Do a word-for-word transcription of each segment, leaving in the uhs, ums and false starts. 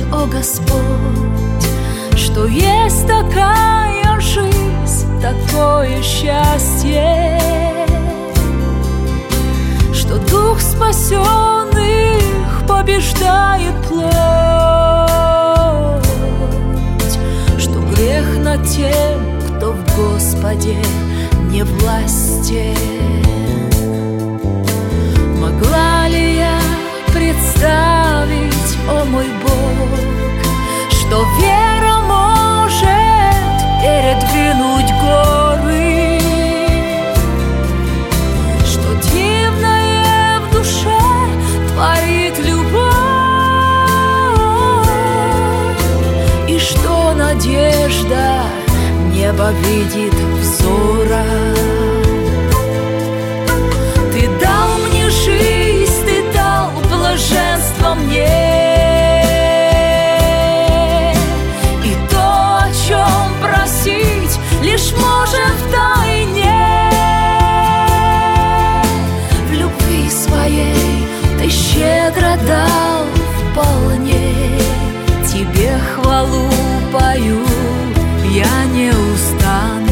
о Господь, что есть такая жизнь, такое счастье, что дух спасенных побеждает плоть, что грех над тем, кто в Господе не властен. Могла ли я представить, о мой Бог, что вера может передвинуть горы, что дивное в душе творит любовь, и что надежда небо видит взором. Ты дал мне жизнь, ты дал блаженство мне, и то, о чем просить, лишь можем втайне. В любви своей ты щедро дал вполне, тебе хвалу пою я неустанно.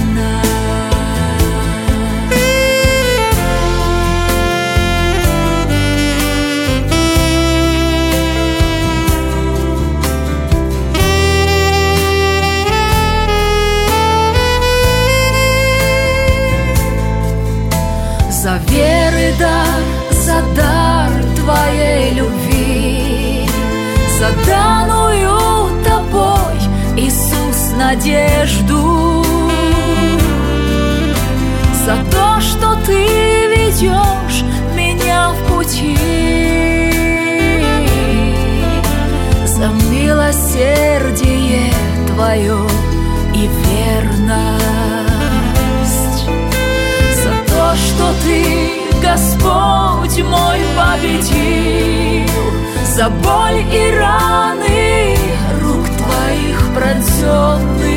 За веры дар, за дар твоей любви, за данную тобой, Иисус, надежду, за то, что ты ведешь меня в пути, за милосердие твое и верность, за то, что ты, Господь мой, победил, за боль и раны рук твоих пронзенных,